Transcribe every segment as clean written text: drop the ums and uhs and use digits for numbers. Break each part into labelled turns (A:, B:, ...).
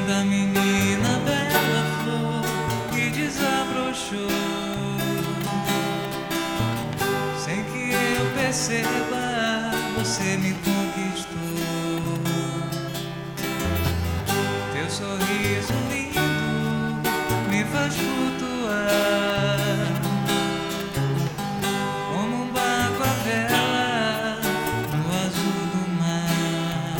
A: Linda menina, bela flor que desabrochou, sem que eu perceba, você me conquistou. Teu sorriso lindo me faz flutuar como um barco à vela no azul do mar.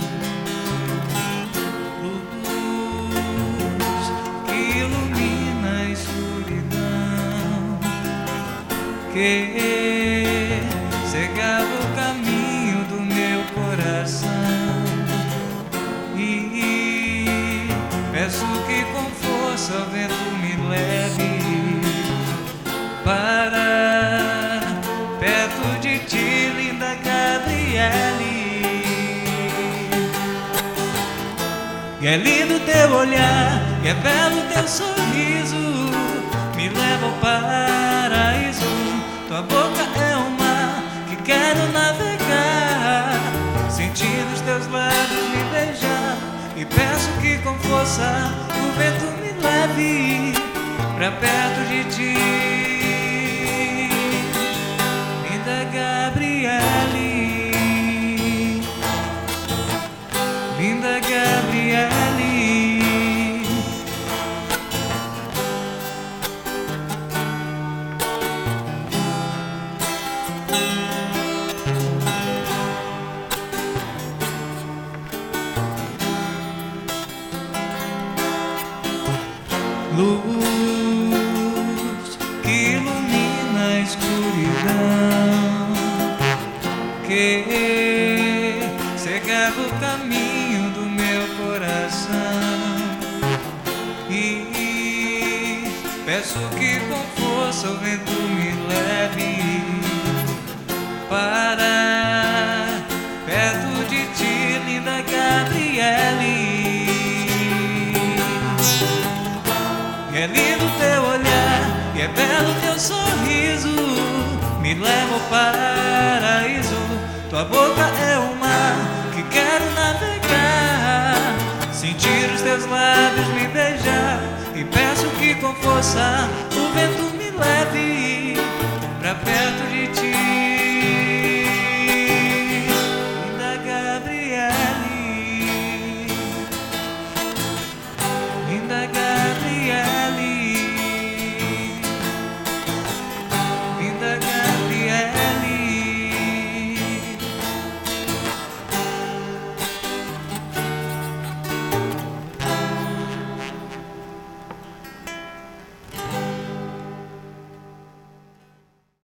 A: Luz que ilumina a escuridão, que cegava o caminho do meu coração. E peço que com força o vento me leve para perto de ti, linda Gabriele. E é lindo teu olhar, e é belo teu sorriso, me leva ao paraíso. Tua boca é um mar que quero navegar, sentindo os teus lábios me beijar. E peço que com força o vento me leve pra perto de ti, linda Gabriele, linda Gabriele. Luz que ilumina a escuridão, que cegava o caminho do meu coração. E peço que com força o vento me leve para perto de ti, linda Gabriele. E é lindo teu olhar, e é belo teu sorriso, me leva ao paraíso. Tua boca é o mar que quero navegar, sentir os teus lábios me beijar. E peço que com força